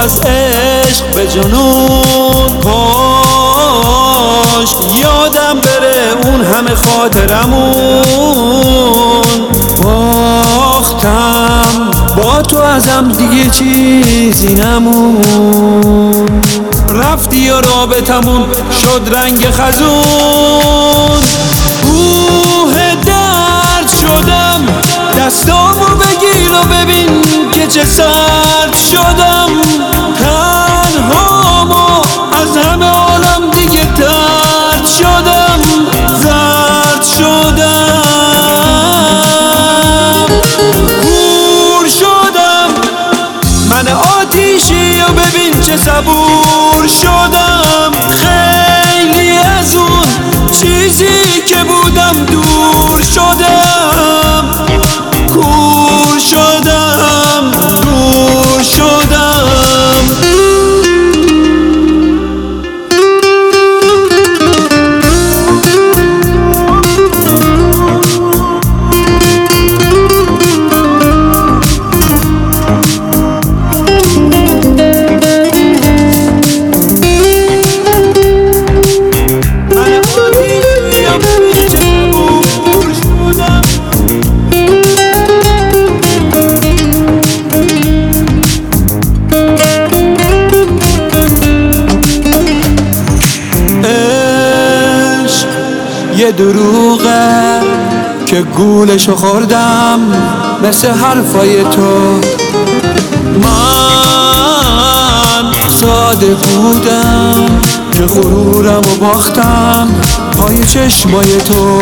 از عشق به جنون پاش، یادم بره اون همه خاطرمون. باختم با تو ازم دیگه چیزی نمون، رفتی و رابطمون شد رنگ خزون. کوه درد شدم، دستامو بگیر و ببین که چه سرد شدم. تنهامو از همه عالم دیگه طرد شدم، زرد شدم، کور شدم. من آتیشی و ببین چه صبور شدم. خیلی از اون چیزی که بودم دور شدم، کور شدم، دور شدم. یه دروغه که گولشو خوردم مثل حرفای تو. من ساده بودم که غرورمو باختم پای چشمای تو.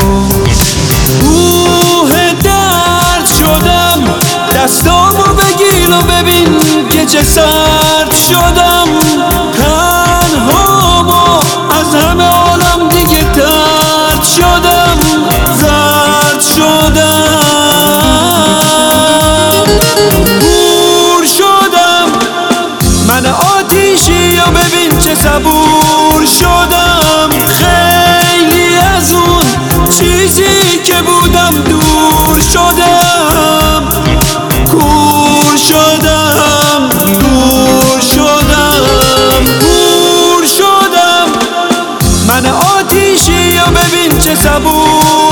کوه درد شدم، دستامو بگیر و ببین که چه سرد شدم. تنهامو از همه عالم دیگه طرد شدم، زرد شدم، کور شدم. من آتیشی و ببین چه صبور شدم. خیلی از اون چیزی که بودم دور شدم، کور شدم، دور شدم، کور شدم. من آتیشی و ببین چه صبور